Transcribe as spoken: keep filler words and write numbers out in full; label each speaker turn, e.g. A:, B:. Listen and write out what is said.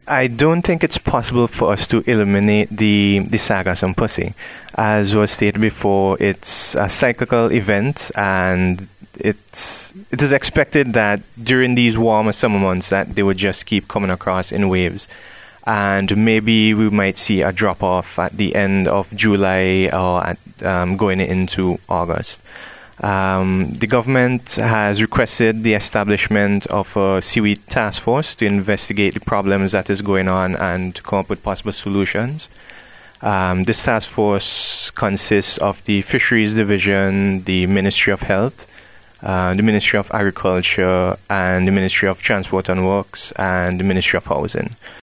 A: I don't think it's possible for us to eliminate the, the sargassum pussy. As was stated before, it's a cyclical event, and it's, it is expected that during these warmer summer months that they would just keep coming across in waves. And maybe we might see a drop-off at the end of July or at, um, going into August. Um, the government has requested the establishment of a seaweed task force to investigate the problems that is going on and to come up with possible solutions. Um, this task force consists of the Fisheries Division, the Ministry of Health, uh, the Ministry of Agriculture, and the Ministry of Transport and Works, and the Ministry of Housing.